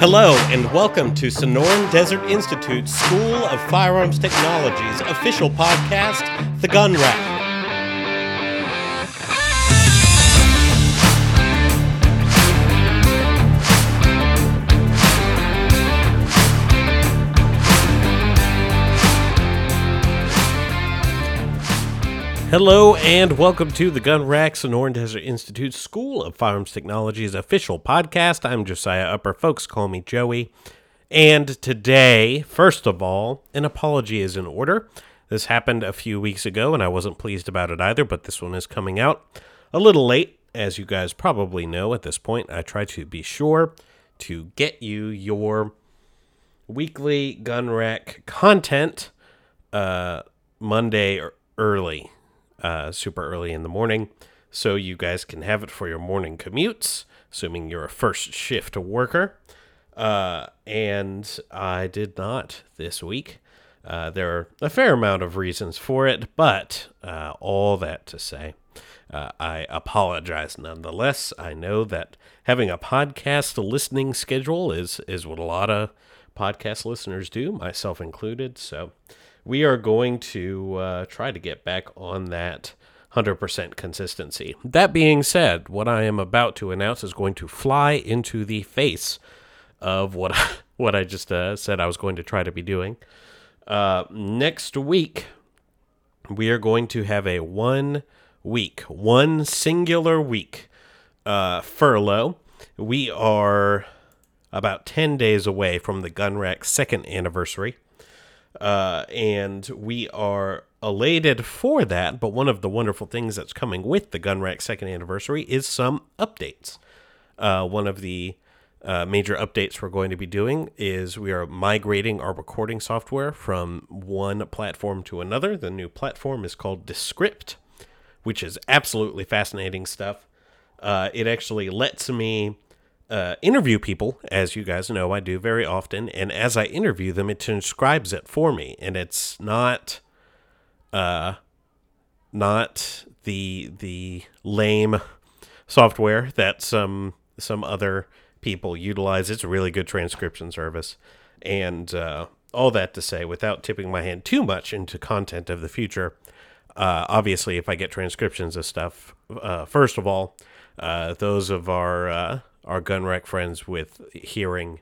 Hello and welcome to Sonoran Desert Institute School of Firearms Technology's official podcast, The Gun Rack. Hello and welcome to the Gun Rack, Sonoran Desert Institute School of Firearms Technology's official podcast. I'm Josiah Upper. Folks call me Joey. And today, first of all, an apology is in order. This happened a few weeks ago and I wasn't pleased about it either, but this one is coming out a little late. As you guys probably know at this point, I try to be sure to get you your weekly Gun Rack content Monday early. Super early in the morning, so you guys can have it for your morning commutes, assuming you're a first shift worker. And I did not this week. There are a fair amount of reasons for it, but all that to say, I apologize nonetheless. I know that having a podcast listening schedule is what a lot of podcast listeners do, myself included, so we are going to try to get back on that 100% consistency. That being said, what I am about to announce is going to fly into the face of what I just said I was going to try to be doing. Next week, we are going to have a one singular week furlough. We are about 10 days away from the Gun Rack's second anniversary. And we are elated for that, but one of the wonderful things that's coming with the Gun Rack second anniversary is some updates. One of the major updates we're going to be doing is we are migrating our recording software from one platform to another. The new platform is called Descript, which is absolutely fascinating stuff. It actually lets me interview people, as you guys know I do very often, and as I interview them, it transcribes it for me, and it's not the lame software that some other people utilize. It's a really good transcription service, and all that to say, without tipping my hand too much into content of the future, obviously, if I get transcriptions of stuff, first of all, those of our Gun Rack friends with hearing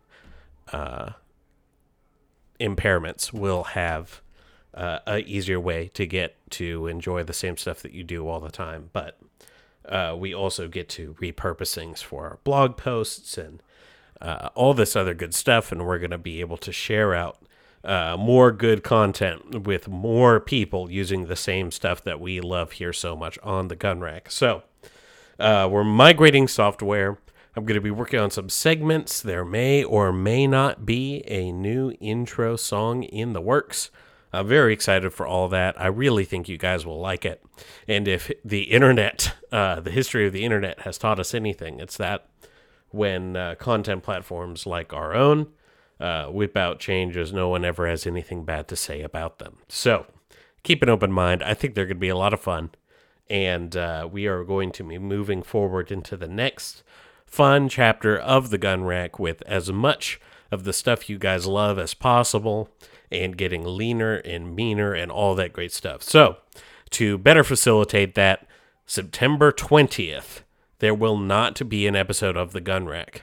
impairments will have an easier way to get to enjoy the same stuff that you do all the time. But we also get to repurpose things for our blog posts and all this other good stuff. And we're going to be able to share out more good content with more people using the same stuff that we love here so much on the Gun Rack. So we're migrating software. I'm going to be working on some segments. There may or may not be a new intro song in the works. I'm very excited for all that. I really think you guys will like it. And if the internet, the history of the internet has taught us anything, it's that when content platforms like our own whip out changes, no one ever has anything bad to say about them. So keep an open mind. I think they're going to be a lot of fun. And we are going to be moving forward into the next fun chapter of the Gun Rack with as much of the stuff you guys love as possible and getting leaner and meaner and all that great stuff. So, to better facilitate that, September 20th, there will not be an episode of the Gun Rack.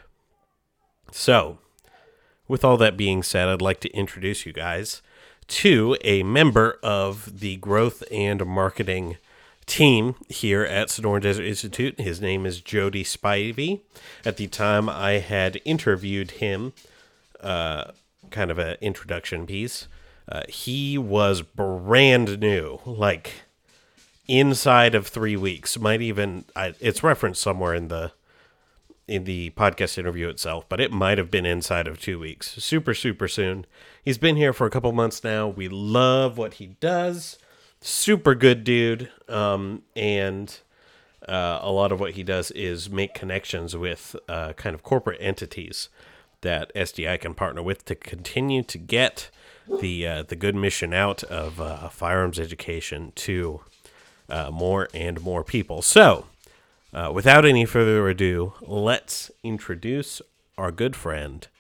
So, with all that being said, I'd like to introduce you guys to a member of the growth and marketing team here at Sonoran Desert Institute. His name is Jody Spivey. At the time I had interviewed him, kind of an introduction piece, he was brand new, like inside of 3 weeks. Might even, it's referenced somewhere in the podcast interview itself, but it might have been inside of 2 weeks. Super soon. He's been here for a couple months now. We love what he does. Super good dude, and a lot of what he does is make connections with kind of corporate entities that SDI can partner with to continue to get the good mission out of firearms education to more and more people. So, without any further ado, let's introduce our good friend,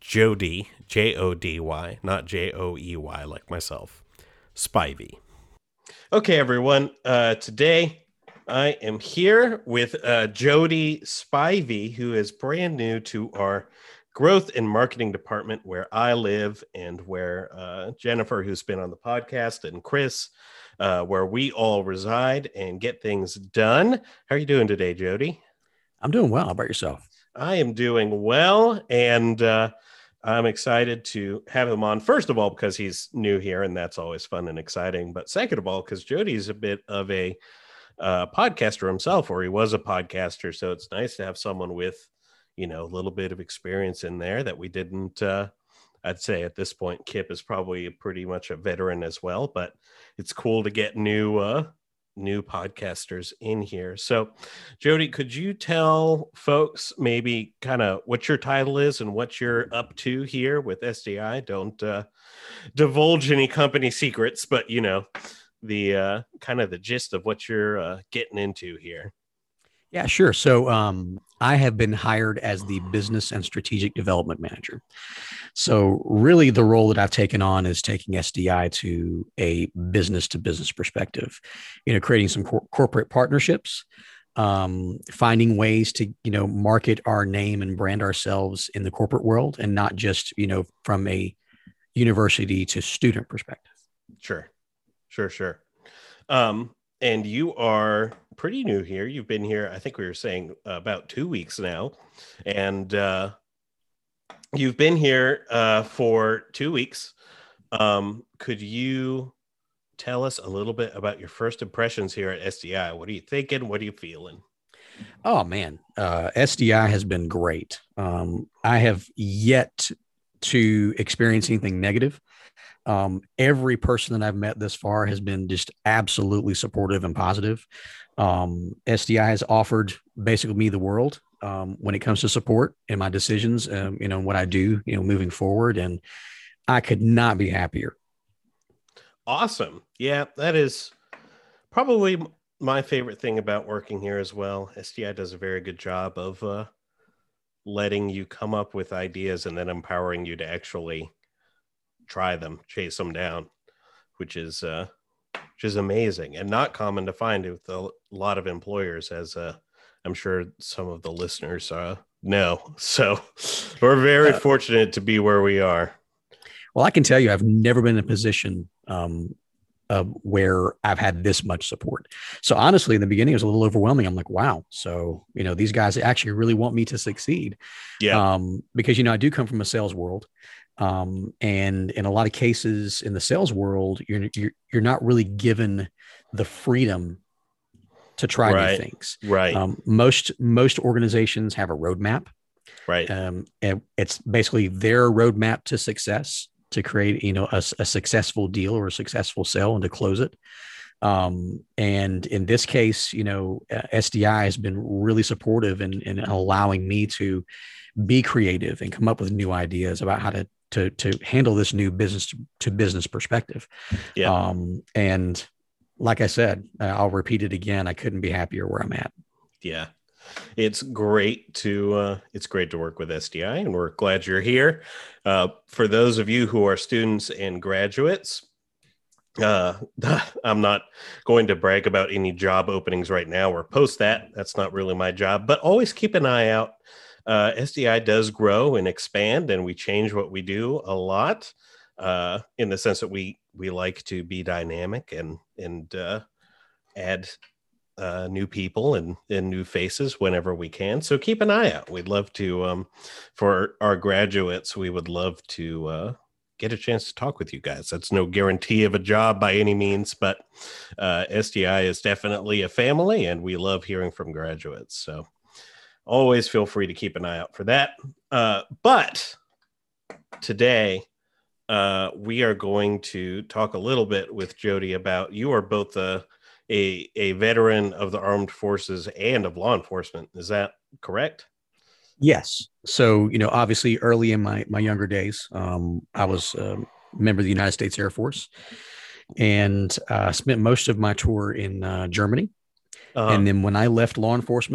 Jody, Jody, not Joey like myself, Spivey. Okay, everyone. Today I am here with Jody Spivey, who is brand new to our growth and marketing department where I live, and where Jennifer, who's been on the podcast, and Chris, where we all reside and get things done. How are you doing today, Jody? I'm doing well. How about yourself? I am doing well, and I'm excited to have him on. First of all, because he's new here, and that's always fun and exciting. But second of all, because Jody's a bit of a podcaster himself, or he was a podcaster, so it's nice to have someone with, a little bit of experience in there that we didn't. I'd say at this point, Kip is probably pretty much a veteran as well, but it's cool to get new podcasters in here. So, Jody, could you tell folks maybe kind of what your title is and what you're up to here with SDI? Don't divulge any company secrets, but the kind of the gist of what you're getting into here. Yeah, sure. So I have been hired as the business and strategic development manager. So really the role that I've taken on is taking SDI to a business to business perspective, creating some corporate partnerships, finding ways to, market our name and brand ourselves in the corporate world, and not just, from a university to student perspective. Sure. And you are pretty new here. You've been here, I think we were saying about 2 weeks now. And you've been here for 2 weeks. Could you tell us a little bit about your first impressions here at SDI? What are you thinking? What are you feeling? Oh, man. SDI has been great. I have yet to experience anything negative. Every person that I've met this far has been just absolutely supportive and positive. SDI has offered basically me the world when it comes to support in my decisions, what I do, moving forward. And I could not be happier. Awesome. Yeah, that is probably my favorite thing about working here as well. SDI does a very good job of letting you come up with ideas and then empowering you to actually try them, chase them down, which is amazing and not common to find with a lot of employers, as I'm sure some of the listeners know. So we're very fortunate to be where we are. Well, I can tell you, I've never been in a position where I've had this much support. So honestly, in the beginning, it was a little overwhelming. I'm like, wow. So, these guys actually really want me to succeed. Yeah. Because, I do come from a sales world. And in a lot of cases in the sales world, you're not really given the freedom to try new things. Right. Most organizations have a roadmap. Right. And it's basically their roadmap to success, to create, a successful deal or a successful sale and to close it. And in this case, SDI has been really supportive in allowing me to be creative and come up with new ideas about how to handle this new business to business perspective. Yeah. And like I said, I'll repeat it again. I couldn't be happier where I'm at. Yeah. It's great to work with SDI, and we're glad you're here. For those of you who are students and graduates, I'm not going to brag about any job openings right now or post that. That's not really my job, but always keep an eye out. SDI does grow and expand, and we change what we do a lot, in the sense that we like to be dynamic and add new people and new faces whenever we can. So keep an eye out. We'd love to, for our graduates, we would love to get a chance to talk with you guys. That's no guarantee of a job by any means, but SDI is definitely a family, and we love hearing from graduates. So always feel free to keep an eye out for that. But today, we are going to talk a little bit with Jody about, you are both a veteran of the armed forces and of law enforcement. Is that correct? Yes. So, obviously early in my younger days, I was a member of the United States Air Force, and spent most of my tour in Germany. And then when I left law enforcement,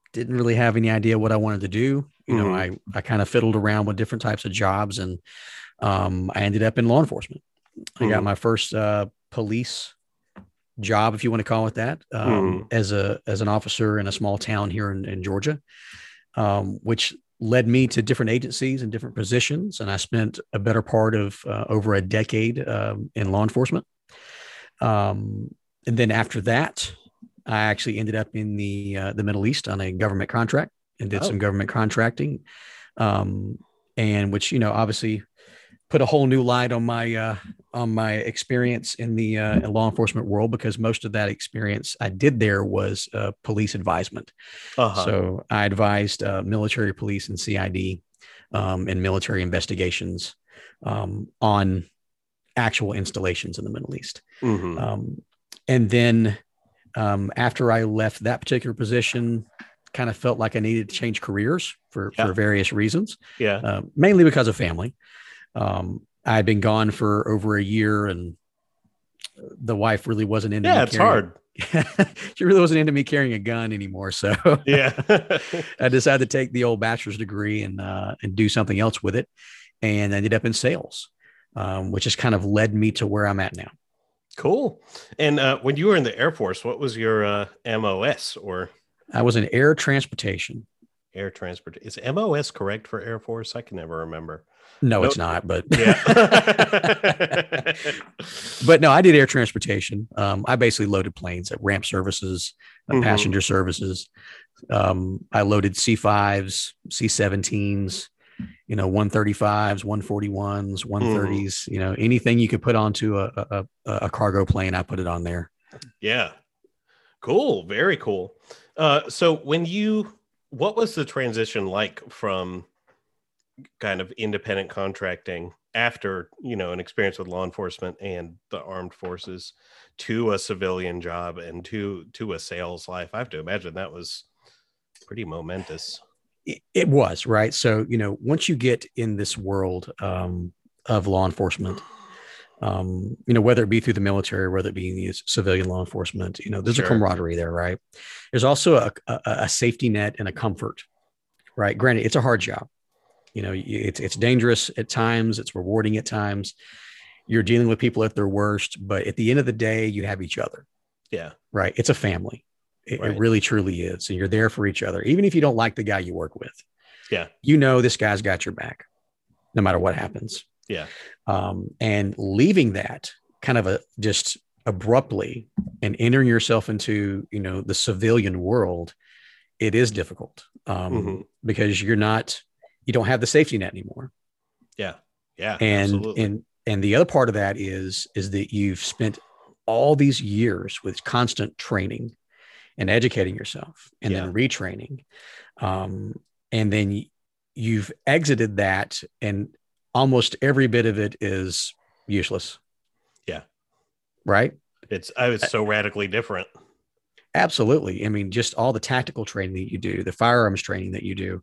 didn't really have any idea what I wanted to do. Hmm. I kind of fiddled around with different types of jobs, and I ended up in law enforcement. I got Hmm. my first police job, if you want to call it that, Hmm. as an officer in a small town here in Georgia, which led me to different agencies and different positions. And I spent a better part of over a decade in law enforcement. Um, and then after that, I actually ended up in the Middle East on a government contract and did some Oh, government contracting, um, and which obviously put a whole new light on my experience in the law enforcement world, because most of that experience I did there was police advisement. uh-huh. So I advised military police and CID and military investigations on actual installations in the Middle East. Hmm. Um, and then after I left that particular position, kind of felt like I needed to change careers Yeah. for various reasons, Yeah. mainly because of family. I had been gone for over a year, and the wife really wasn't into Yeah, me it's carrying. hard. She really wasn't into me carrying a gun anymore. So Yeah. I decided to take the old bachelor's degree and do something else with it, and ended up in sales, which has kind of led me to where I'm at now. Cool. And when you were in the Air Force, what was your MOS or I was in air transportation. air transport? Is MOS correct for Air Force? I can never remember. No, No. it's not, but Yeah. but no, I did air transportation. I basically loaded planes at ramp services, Hmm. passenger services. I loaded C5s, C17s, 135s, 141s, Hmm. 130s, anything you could put onto a cargo plane, I put it on there. Yeah. Cool. Very cool. So what was the transition like from kind of independent contracting after, an experience with law enforcement and the armed forces to a civilian job and to a sales life? I have to imagine that was pretty momentous. It was, right. So, once you get in this world of law enforcement, whether it be through the military, whether it be the civilian law enforcement, there's a Sure. camaraderie there, right? There's also a safety net and a comfort, right? Granted, it's a hard job. It's dangerous at times. It's rewarding at times. You're dealing with people at their worst, but at the end of the day, you have each other, Yeah. right? It's a family. It Right. really truly is. And you're there for each other, even if you don't like the guy you work with. Yeah. This guy's got your back, no matter what happens. Yeah. And leaving that kind of just abruptly and entering yourself into the civilian world, it is difficult Hmm. because you don't have the safety net anymore. Yeah. Yeah. and Absolutely. and and the other part of that is that you've spent all these years with constant training and educating yourself and Yeah. then retraining, um, and then you've exited that, and almost every bit of it is useless, Yeah. right? It's so radically different. Absolutely. I mean, just all the tactical training that you do, the firearms training that you do,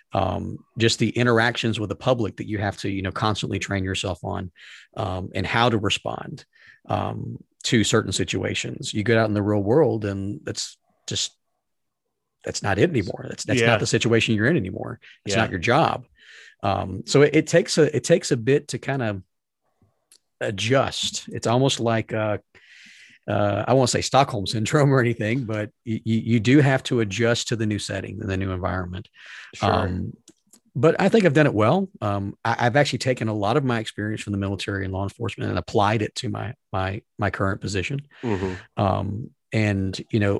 just the interactions with the public that you have to, constantly train yourself on, and how to respond to certain situations. You get out in the real world, and just that's not it anymore. That's not Yeah. the situation you're in anymore. It's not Yeah. your job. So it takes a bit to kind of adjust. It's almost like I won't say Stockholm syndrome or anything, but you do have to adjust to the new setting and the new environment. Sure. Um, but I think I've done it well. I've actually taken a lot of my experience from the military and law enforcement and applied it to my current position. Hmm. And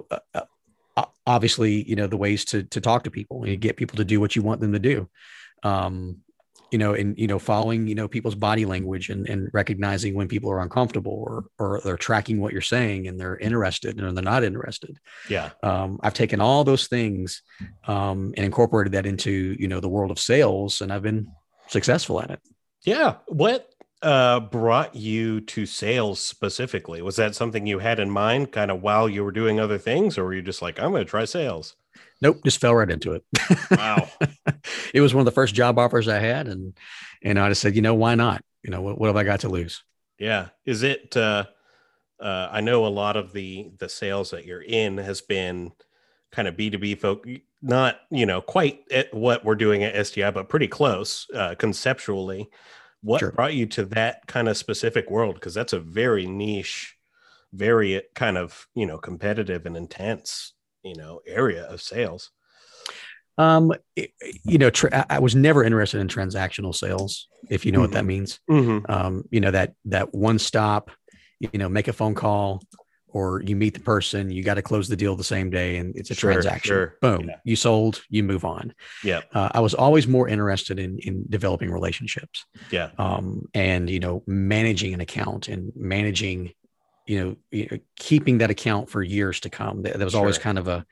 obviously, the ways to talk to people and get people to do what you want them to do. Um, and following people's body language and recognizing when people are uncomfortable, or they're tracking what you're saying and they're interested and they're not interested. Yeah. I've taken all those things and incorporated that into the world of sales, and I've been successful at it. Yeah. What brought you to sales specifically? Was that something you had in mind kind of while you were doing other things, or were you just like, I'm going to try sales? Nope, just fell right into it. Wow. It was one of the first job offers I had, and I just said, why not? What have I got to lose? Yeah. Is it I know a lot of the sales that you're in has been kind of B2B folk. not, quite at what we're doing at SDI, but pretty close conceptually. What Sure. brought you to that kind of specific world? Because that's a very niche, very kind of, competitive and intense, area of sales. I was never interested in transactional sales, if you know what that means. That one stop, make a phone call or you meet the person, you got to close the deal the same day and it's a transaction. Sure. Boom. Yeah. You sold, you move on. Yeah. I was always more interested in developing relationships. Yeah. And, managing an account and managing, keeping that account for years to come. That was always kind of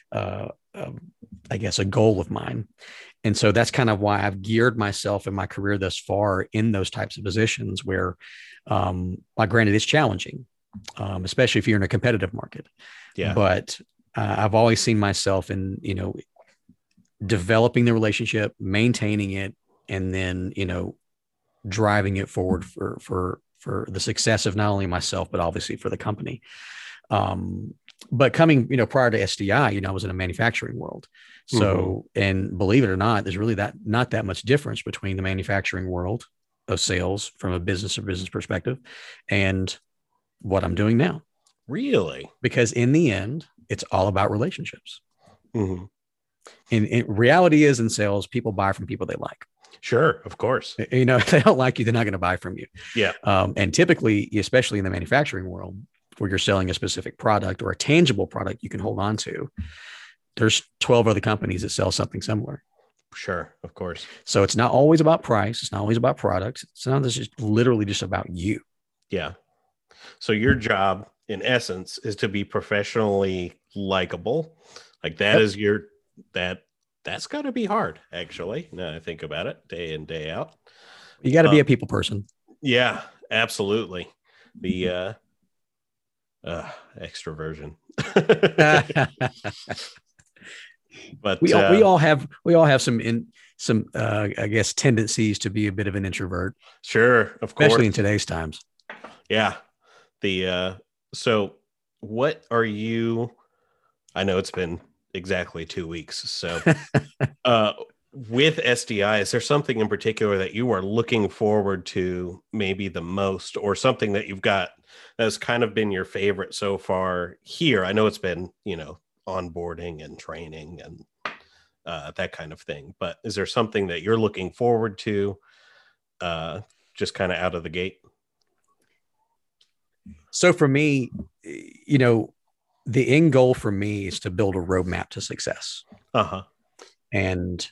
I guess, a goal of mine. And so that's kind of why I've geared myself in my career thus far in those types of positions where, granted, it's challenging, especially if you're in a competitive market. Yeah. But I've always seen myself in, developing the relationship, maintaining it, and then, driving it forward for the success of not only myself, but obviously for the company. But coming, prior to SDI, I was in a manufacturing world. So, and believe it or not, there's really not that much difference between the manufacturing world of sales from a business to business perspective and what I'm doing now. Really? Because in the end, it's all about relationships. And reality is in sales, people buy from people they like. Sure, of course. If they don't like you, they're not going to buy from you. Yeah. And typically, especially in the manufacturing world, where you're selling a specific product or a tangible product you can hold on to, there's 12 other companies that sell something similar. Sure, of course. So it's not always about price. It's not always about products. It's not just literally just about you. Yeah. So your job, in essence, is to be professionally likable. Like that is that's got to be hard, actually. Now I think about it, day in, day out. You got to be a people person. Yeah, absolutely. The extroversion. But we all have some I guess tendencies to be a bit of an introvert. Sure, of course, especially in today's times. Yeah. So what are you? I know it's been exactly 2 weeks. So with SDI, is there something in particular that you are looking forward to maybe the most, or something that you've got that's kind of been your favorite so far here? I know it's been, onboarding and training and that kind of thing, but is there something that you're looking forward to just kind of out of the gate? So for me, the end goal for me is to build a roadmap to success. And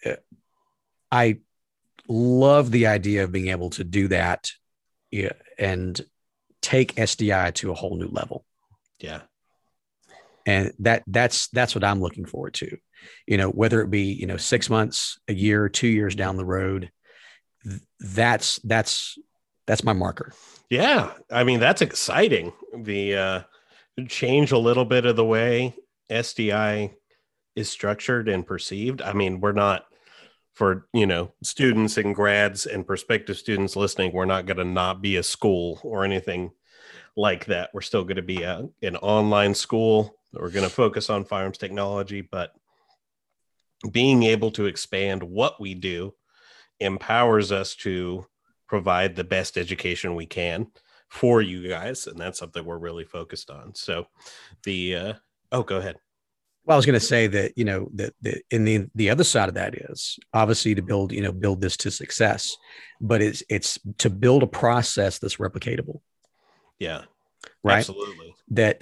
I love the idea of being able to do that and take SDI to a whole new level. Yeah. And that's what I'm looking forward to, whether it be, 6 months, a year, 2 years down the road, that's my marker. Yeah. I mean, that's exciting. The change a little bit of the way SDI is structured and perceived. I mean, we're not, for, students and grads and prospective students listening, we're not going to not be a school or anything like that. We're still going to be an online school. We're going to focus on firearms technology, but being able to expand what we do empowers us to provide the best education we can for you guys. And that's something we're really focused on. So go ahead. Well, I was going to say that, in the other side of that is obviously to build this to success, but it's to build a process that's replicatable. Yeah, right. Absolutely. That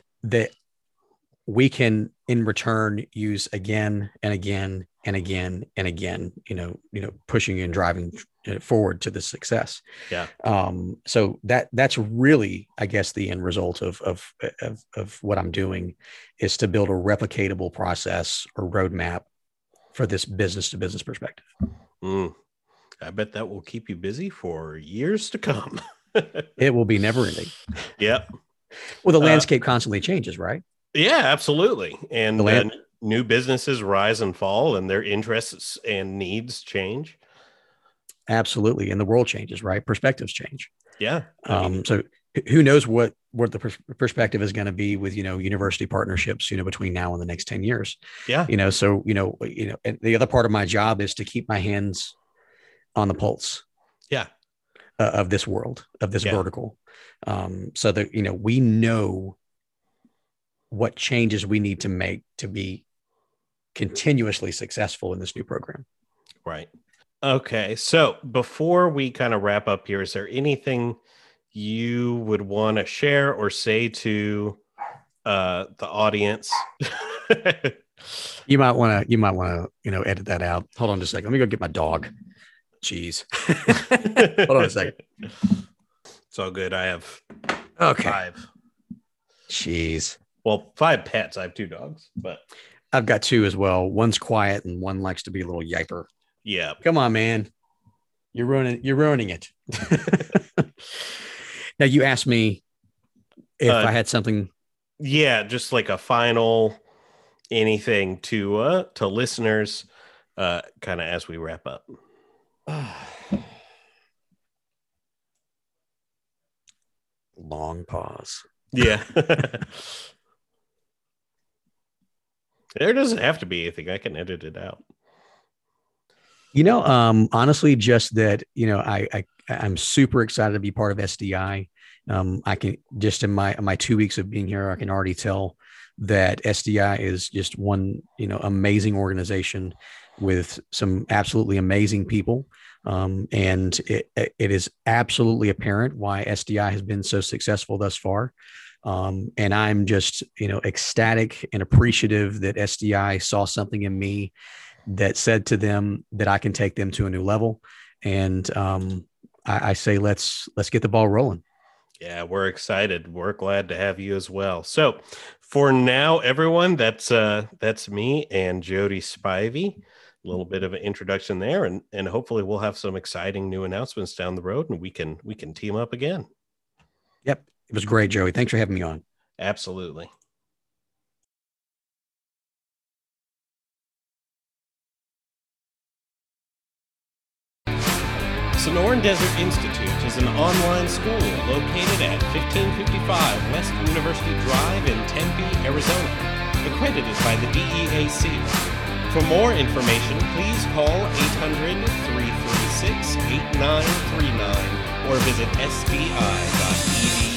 we can in return use again and again and again and again, pushing and driving forward to the success. Yeah. So that's really, I guess, the end result of what I'm doing is to build a replicatable process or roadmap for this business to business perspective. I bet that will keep you busy for years to come. It will be never ending. Yep. Well, the landscape constantly changes, right? Yeah, absolutely. And new businesses rise and fall, and their interests and needs change. Absolutely. And the world changes, right? Perspectives change. Yeah. So who knows what the perspective is going to be with, university partnerships, between now and the next 10 years. Yeah. So, and the other part of my job is to keep my hands on the pulse. Yeah. Of this world, of this vertical. So that, we know what changes we need to make to be continuously successful in this new program. Right. Okay. So before we kind of wrap up here, is there anything you would want to share or say to the audience? You might want to, edit that out. Hold on just a second. Let me go get my dog. Jeez. Hold on a second. It's all good. I have 5. Jeez. Well, 5 pets. I have 2 dogs, but I've got 2 as well. One's quiet and one likes to be a little yiper. Yeah. Come on, man. You're ruining it. Now, you asked me if I had something. Yeah, just like a final anything to listeners, kind of as we wrap up. Long pause. Yeah. There doesn't have to be anything. I can edit it out. Honestly, just that, I'm super excited to be part of SDI. I can just in my 2 weeks of being here, I can already tell that SDI is just one, amazing organization with some absolutely amazing people. And it is absolutely apparent why SDI has been so successful thus far. And I'm just, ecstatic and appreciative that SDI saw something in me that said to them that I can take them to a new level. And I say, let's get the ball rolling. Yeah, we're excited. We're glad to have you as well. So for now, everyone, that's me and Jody Spivey. A little bit of an introduction there, and hopefully we'll have some exciting new announcements down the road, and we can team up again. Yep. It was great, Joey. Thanks for having me on. Absolutely. Sonoran Desert Institute is an online school located at 1555 West University Drive in Tempe, Arizona, accredited by the DEAC. For more information, please call 800-336-8939 or visit sdi.edu.